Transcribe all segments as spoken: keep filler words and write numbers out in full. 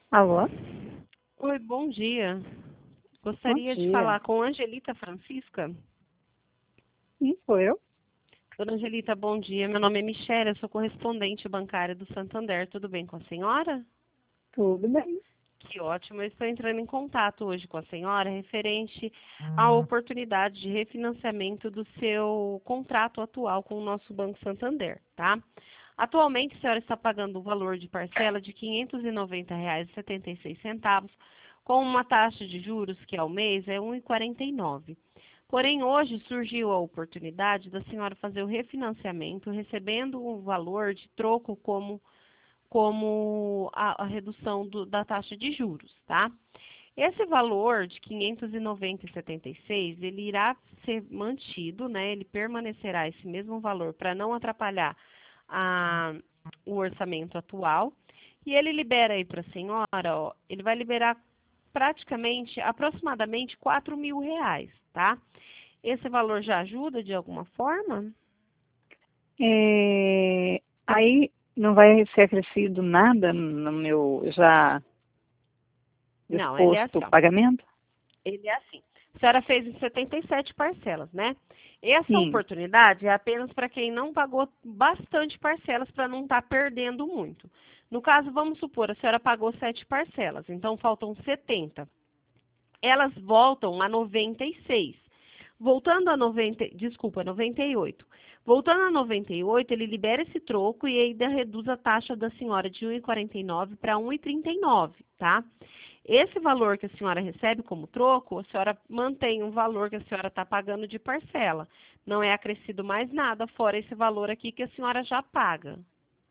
Alô? Oi, bom dia. Bom Gostaria de dia. falar com Angelita Francisca. Sim, sou eu. Dona Angelita, bom dia. Meu nome é Michelle, eu sou correspondente bancária do Santander. Tudo bem com a senhora? Tudo bem. Que ótimo. Eu estou entrando em contato hoje com a senhora referente à oportunidade de refinanciamento do seu contrato atual com o nosso Banco Santander, tá? Atualmente, a senhora está pagando o valor de parcela de quinhentos e noventa reais e setenta e seis centavos, com uma taxa de juros que ao mês é um vírgula quarenta e nove. Porém, hoje surgiu a oportunidade da senhora fazer o refinanciamento, recebendo um valor de troco como como a, a redução do, da taxa de juros, tá? Esse valor de quinhentos e noventa reais e setenta e seis centavos, ele irá ser mantido, né? Ele permanecerá esse mesmo valor para não atrapalhar a, o orçamento atual. E ele libera aí para a senhora, ó, ele vai liberar praticamente, aproximadamente quatro mil reais, tá? Esse valor já ajuda de alguma forma? É, Aí não vai ser acrescido nada no meu já Não, ele é disposto assim, ó. pagamento? Ele é assim. A senhora fez em setenta e sete parcelas, né? Essa Sim. oportunidade é apenas para quem não pagou bastante parcelas para não estar perdendo muito. No caso, vamos supor, a senhora pagou sete parcelas, então faltam setenta. Elas voltam a noventa e seis. Voltando a noventa, desculpa, noventa e oito. Voltando a noventa e oito, ele libera esse troco e ainda reduz a taxa da senhora de um vírgula quarenta e nove para um vírgula trinta e nove, tá? Esse valor que a senhora recebe como troco, a senhora mantém o valor que a senhora está pagando de parcela. Não é acrescido mais nada, fora esse valor aqui que a senhora já paga,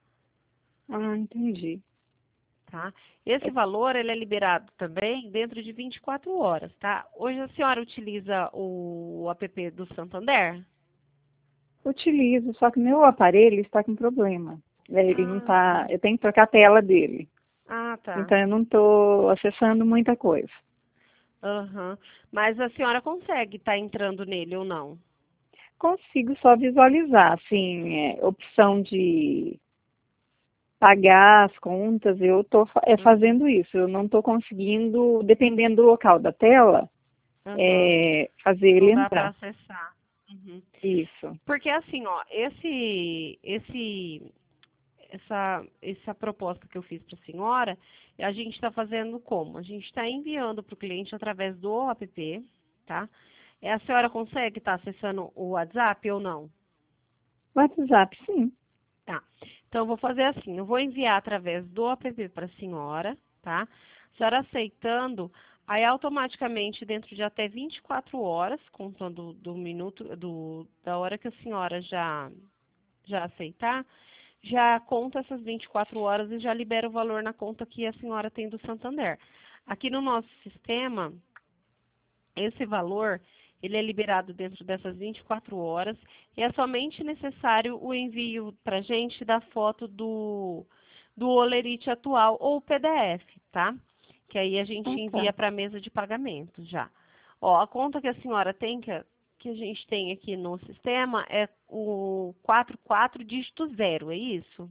Ah, entendi. tá? Esse valor, ele é liberado também dentro de vinte e quatro horas, tá? Hoje a senhora utiliza o app do Santander? Utilizo, só que meu aparelho está com problema. É, Ele não Ah, tá, sim. eu tenho que trocar a tela dele. Ah, tá. Então eu não estou acessando muita coisa. Aham. Mas a senhora consegue estar entrando nele ou não? Consigo só visualizar, assim, é, opção de pagar as contas, eu estou Uhum. fazendo isso. Eu não estou conseguindo, dependendo do local da tela, Aham. é, fazer ele Não dá para entrar. acessar. Uhum. Isso. Porque assim, ó, esse, esse, essa, essa proposta que eu fiz para a senhora, a gente está fazendo como? A gente está enviando para o cliente através do app, tá? É, a senhora consegue estar acessando o WhatsApp ou não? WhatsApp, sim. Tá. Então, eu vou fazer assim, eu vou enviar através do app para a senhora, tá? A senhora aceitando, aí automaticamente, dentro de até vinte e quatro horas, contando do minuto, do, da hora que a senhora já, já aceitar, já conta essas vinte e quatro horas e já libera o valor na conta que a senhora tem do Santander. Aqui no nosso sistema, esse valor, ele é liberado dentro dessas vinte e quatro horas e é somente necessário o envio para a gente da foto do, do Olerite atual ou o P D F, tá? Que aí a gente Ah, tá. envia para a mesa de pagamento já. Ó, a conta que a senhora tem, que, a- que a gente tem aqui no sistema, é o quatro quatro dígito zero, é isso?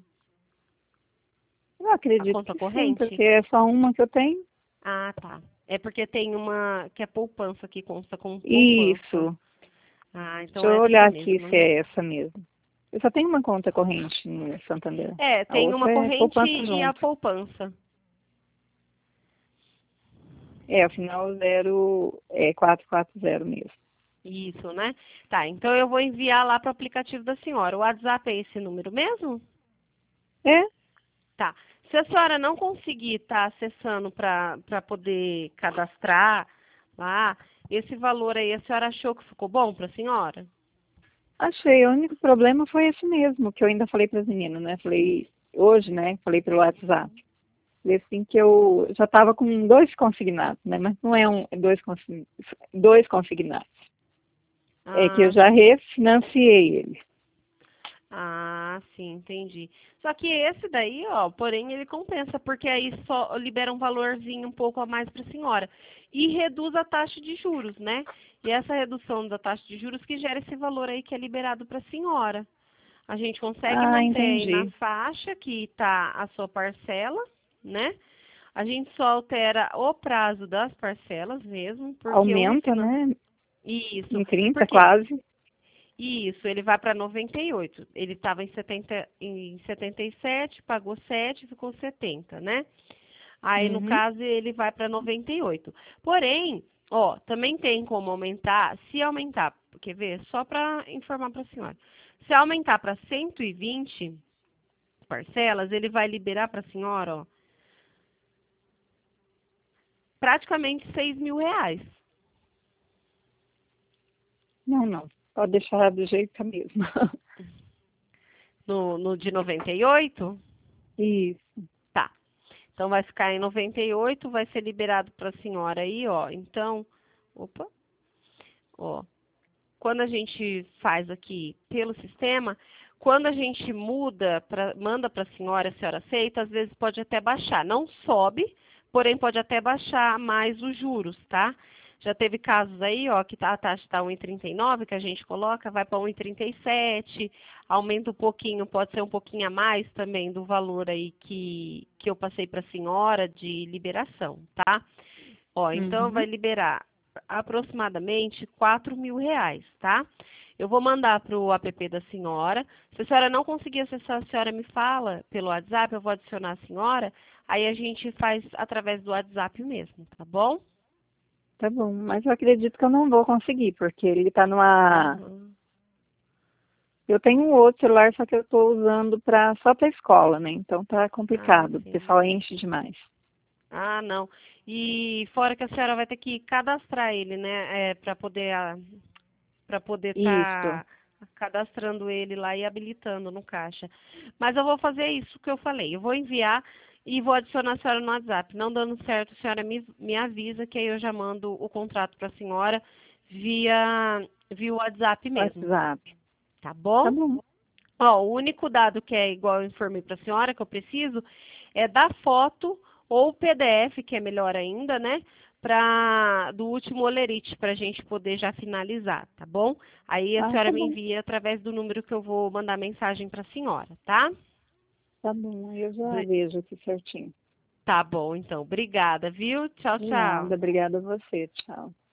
Eu A acredito conta que sim, corrente? porque é só uma que eu tenho. Ah, tá. É porque tem uma que é poupança, que consta com poupança. Isso. Ah, Deixa então eu é olhar essa aqui mesmo, se né? é essa mesmo. Eu só tenho uma conta corrente no Santander. É, A tem outra uma é corrente poupança e a junto. poupança. É, o final zero é quatro quatro zero mesmo. Isso, né? Tá, então eu vou enviar lá para o aplicativo da senhora. O WhatsApp é esse número mesmo? É, Tá. Se a senhora não conseguir estar acessando para para poder cadastrar lá, esse valor aí, a senhora achou que ficou bom para a senhora? achei. O único problema foi esse mesmo, que eu ainda falei para as meninas, né? Falei hoje, né? Falei pelo WhatsApp. Falei assim que eu já estava com dois consignados, né? Mas não é um, é dois, consi- dois consignados. É que eu Ah, já sim. refinanciei ele. Ah, sim, entendi. Só que esse daí, ó, porém ele compensa, porque aí só libera um valorzinho um pouco a mais para a senhora. E reduz a taxa de juros, né? E essa redução da taxa de juros que gera esse valor aí que é liberado para a senhora. A gente consegue Ah, manter aí na entendi. faixa que está a sua parcela, né? A gente só altera o prazo das parcelas mesmo, porque Aumenta, o refinan... né? Isso. Em trinta Porque quase. isso, ele vai para noventa e oito. Ele estava em, setenta, em setenta e sete, pagou sete, ficou setenta, né? Aí, no Uhum. caso, ele vai para noventa e oito. Porém, ó, também tem como aumentar, se aumentar, quer ver? Só para informar para a senhora. Se aumentar para cento e vinte parcelas, ele vai liberar para a senhora, ó, praticamente seis mil reais. Não, não. Pode deixar do jeito que tá mesmo. No, no de noventa e oito? Isso. Tá. Então, vai ficar em noventa e oito, vai ser liberado para a senhora aí, ó. Então, opa, ó. Quando a gente faz aqui pelo sistema, quando a gente muda, pra, manda para a senhora, a senhora aceita, às vezes pode até baixar. Não sobe, porém pode até baixar mais os juros, tá? Já teve casos aí, ó, que tá, a taxa está um vírgula trinta e nove, que a gente coloca, vai para um vírgula trinta e sete, aumenta um pouquinho, pode ser um pouquinho a mais também do valor aí que, que eu passei para a senhora de liberação, tá? Ó, então vai Uhum. liberar aproximadamente quatro mil reais, tá? Eu vou mandar para o app da senhora. Se a senhora não conseguir acessar, a senhora me fala pelo WhatsApp, eu vou adicionar a senhora. Aí a gente faz através do WhatsApp mesmo, tá bom? Tá bom. Mas eu acredito que eu não vou conseguir, porque ele tá numa... Uhum. Eu tenho um outro celular, só que eu tô usando pra... só pra escola, né? Então tá Ah, complicado. O sim. pessoal enche demais. Ah, não. E fora que a senhora vai ter que cadastrar ele, né? É, para poder para poder Isso. estar cadastrando ele lá e habilitando no caixa. Mas eu vou fazer isso que eu falei. Eu vou enviar e vou adicionar a senhora no WhatsApp. Não dando certo, a senhora me, me avisa que aí eu já mando o contrato para a senhora via, via WhatsApp mesmo. WhatsApp. Tá Tá bom? bom. Ó, o único dado que é igual eu informei para a senhora, que eu preciso, é da foto ou P D F, que é melhor ainda, né? Pra, do último olerite, para a gente poder já finalizar, tá bom? Aí a Ah, senhora tá me bom. envia através do número que eu vou mandar mensagem para a senhora, tá? Tá bom. Aí eu já Bri- vejo aqui certinho. Tá bom, então. Obrigada, viu? Tchau, tchau. Nada. Obrigada a você. Tchau.